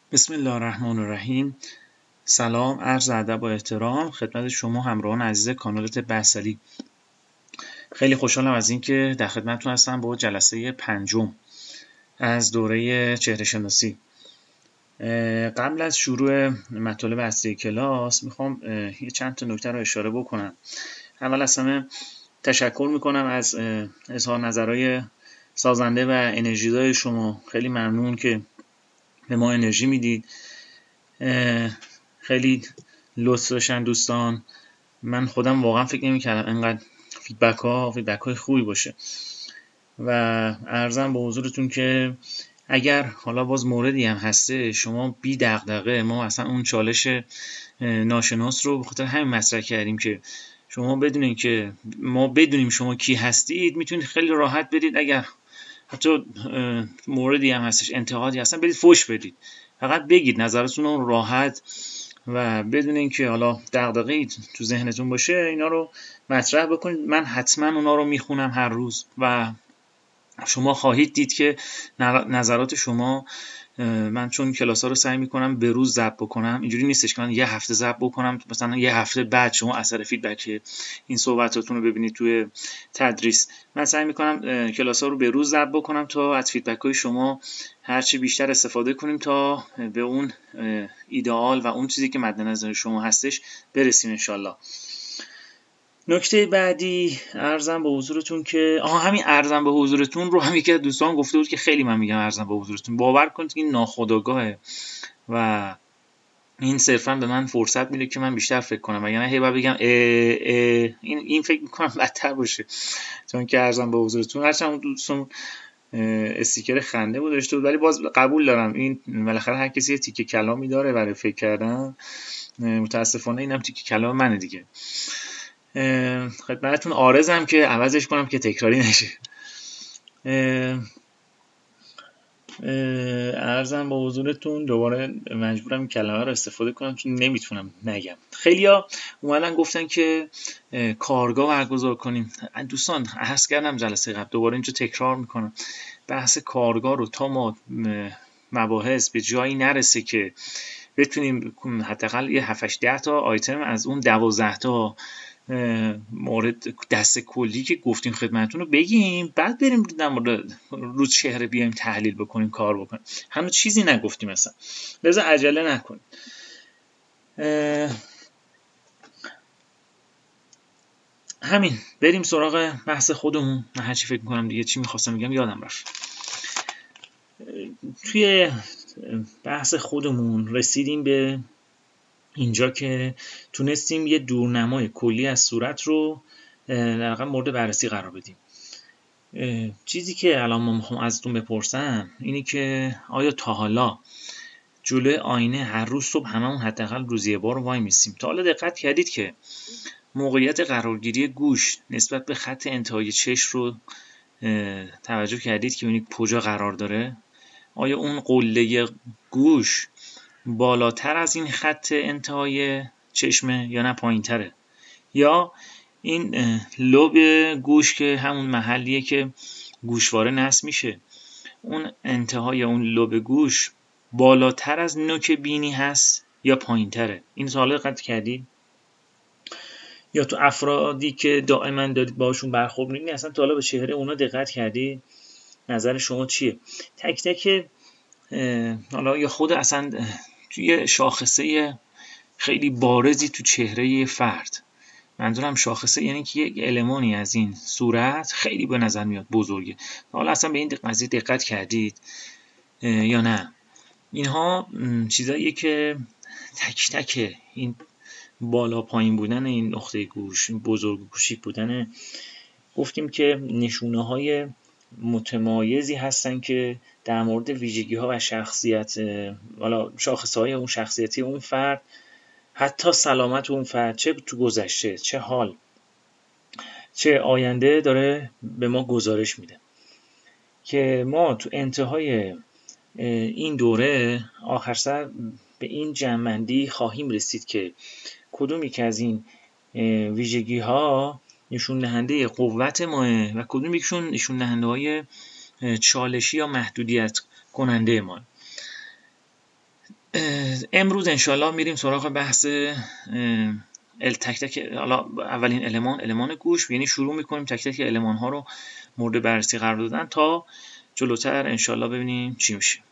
بسم الله الرحمن الرحیم. سلام، عرض ادب و احترام خدمت شما همراهان عزیز کانال طب بصری. خیلی خوشحالم از اینکه در خدمتتون هستم با جلسه پنجم از دوره چهره شناسی. قبل از شروع مطالب اصلی کلاس میخوام یه چند تا نکته رو اشاره بکنم. اول از همه تشکر میکنم از اظهار نظرهای سازنده و انرژی‌دار شما. خیلی ممنون که به ما انرژی میدید. خیلی لطف داشتن دوستان. من خودم واقعا فکر نمی‌کردم انقدر فیدبک های خوبی باشه و عرضم به حضورتون که اگر حالا باز موردی هم هسته شما بی دغدغه، ما اصلا اون چالش ناشناس رو به خاطر همین مطرح کردیم که شما بدونین که ما بدونیم شما کی هستید، میتونید خیلی راحت بدید. اگر حتی موردی هم هستش، انتقادی هستن، بدید فوش بدید، فقط بگید نظرتون رو راحت و بدونین که حالا دغدغه‌ای تو ذهنتون باشه اینا رو مطرح بکنید. من حتما اونا رو میخونم هر روز و شما خواهید دید که نظرات شما، من چون کلاس‌ها رو سعی میکنم به روز ضبط بکنم، اینجوری نیستش که من یه هفته ضبط بکنم مثلا یه هفته بعد شما اثر فیدبک این صحبتاتون رو ببینید توی تدریس. من سعی میکنم کلاس‌ها رو به روز ضبط بکنم تا از فیدبک‌های شما هرچی بیشتر استفاده کنیم تا به اون ایدئال و اون چیزی که مد نظر شما هستش برسیم انشالله. نکته بعدی ارزم به حضورتون که همین ارزم به حضورتون رو هم یکی از دوستان گفته بود که خیلی من میگم ارزم به حضورتون. باور کنید که این ناخودآگاهه و این صرفا به من فرصت میده که من بیشتر فکر کنم، وگرنه هی باید بگم این فکر میکنم بدتر باشه. چون که ارزم به حضورتون هرچند دوستان استیکر خنده بود داشته بود، ولی باز قبول دارم این بالاخره هر کسی یه تیکه کلامی داره برای فکر کردن. متاسفانه اینم تیکه کلام منه دیگه. خدمتتون عارضم که عوضش کنم که تکراری نشه. عرضم به حضورتون دوباره مجبورم این کلمه رو استفاده کنم چون نمیتونم نگم. خیلیا اومدن گفتن که کارگاه برگزار کنیم. دوستان عرض کردم جلسه قبل، دوباره اینجا تکرار میکنم، بحث کارگاه رو تا ما مباحث به جایی نرسه که بتونیم حداقل یه 7-10 تا آیتم از اون 12 تا مورد دست کلی که گفتیم خدمتتون رو بگیم، بعد بریم در مورد روز چهره بیایم تحلیل بکنیم، کار بکنیم. هنوز چیزی نگفتیم اصلا، لذا عجله نکنیم. همین بریم سراغ بحث خودمون. من هرچی فکر میکنم دیگه چی میخواستم بگم یادم رفت. توی بحث خودمون رسیدیم به اینجا که تونستیم یه دورنمای کلی از صورت رو در واقع مورد بررسی قرار بدیم. چیزی که الان ما میخوام ازتون بپرسم اینی که آیا تا حالا جلوی آینه هر روز صبح هممون حداقل روزی یه بار وای میسیم؟ تا حالا دقت کردید که موقعیت قرارگیری گوش نسبت به خط انتهای چشم رو توجه کردید که اون کجا قرار داره؟ آیا اون قله گوش بالاتر از این خط انتهای چشمه یا نه پایین‌تره؟ یا این لوب گوش که همون محلیه که گوشواره نصب میشه، اون انتهای اون لوب گوش بالاتر از نوک بینی هست یا پایین‌تره؟ این سوال دقت کردید؟ یا تو افرادی که دائما دارید باشون برخورد می‌کنید اصلا تا حالا به چهره اونا دقت کردید؟ نظر شما چیه؟ تک تک حالا یا خود اصلا توی شاخصه خیلی بارزی تو چهره فرد، منظورم شاخصه یعنی که یک المانی از این صورت خیلی به نظر میاد بزرگه، حالا اصلا به این قضیه دقت کردید یا نه؟ اینها چیزاییه که تک تک این بالا پایین بودن این نقطه گوش، بزرگ و کوچیک بودن، گفتیم که نشونه های متمایزی هستن که در مورد ویژگی ها و شخصیت، حالا شاخصه های اون شخصیتی اون فرد، حتی سلامت اون فرد، چه تو گذشته، چه حال، چه آینده داره به ما گزارش میده. که ما تو انتهای این دوره آخر سر به این جمع‌بندی خواهیم رسید که کدومی که از این ویژگی ها نشون دهنده قوت ماه و کدوم یکشون نشون دهنده های چالشی یا محدودیت کننده ما. امروز انشالله میریم سراغ بحث تک تک. حالا اولین المان گوش، یعنی شروع میکنیم تک تک المان ها رو مورد بررسی قرار دادن تا جلوتر انشالله ببینیم چی میشه.